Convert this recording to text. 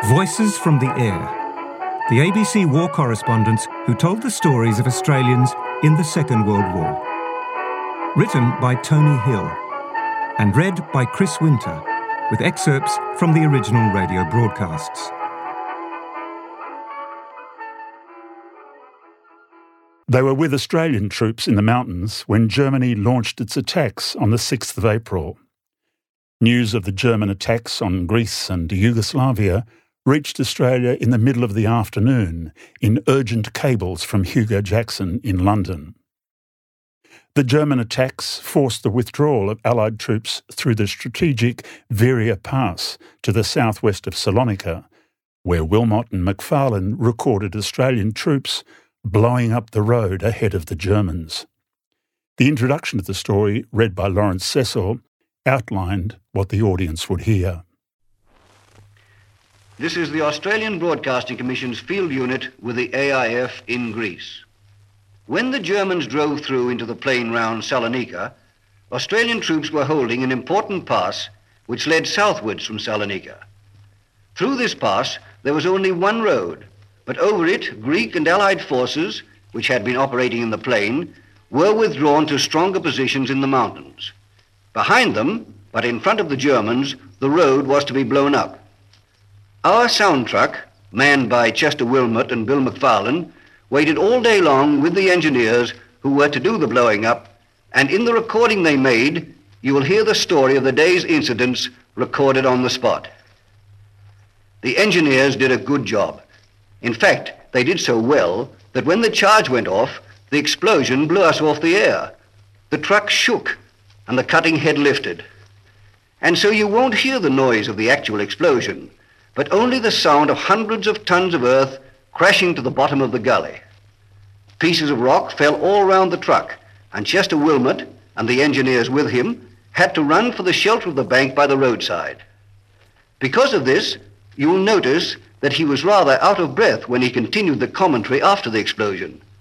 Voices from the Air. The ABC war correspondents who told the stories of Australians in the Second World War. Written by Tony Hill and read by Chris Winter, with excerpts from the original radio broadcasts. They were with Australian troops in the mountains when Germany launched its attacks on the 6th of April. News of the German attacks on Greece and Yugoslavia reached Australia in the middle of the afternoon in urgent cables from Hugo Jackson in London. The German attacks forced the withdrawal of Allied troops through the strategic Veria Pass to the southwest of Salonika, where Wilmot and Macfarlane recorded Australian troops blowing up the road ahead of the Germans. The introduction of the story, read by Lawrence Cecil, outlined what the audience would hear. This is the Australian Broadcasting Commission's field unit with the AIF in Greece. When the Germans drove through into the plain round Salonika, Australian troops were holding an important pass which led southwards from Salonika. Through this pass there was only one road, but over it Greek and Allied forces, which had been operating in the plain, were withdrawn to stronger positions in the mountains. Behind them, but in front of the Germans, the road was to be blown up. Our sound truck, manned by Chester Wilmot and Bill Macfarlane, waited all day long with the engineers who were to do the blowing up, and in the recording they made, you will hear the story of the day's incidents recorded on the spot. The engineers did a good job. In fact, they did so well that when the charge went off, the explosion blew us off the air. The truck shook and the cutting head lifted. And so you won't hear the noise of the actual explosion, but only the sound of hundreds of tons of earth crashing to the bottom of the gully. Pieces of rock fell all round the truck, and Chester Wilmot and the engineers with him had to run for the shelter of the bank by the roadside. Because of this, you will notice that he was rather out of breath when he continued the commentary after the explosion.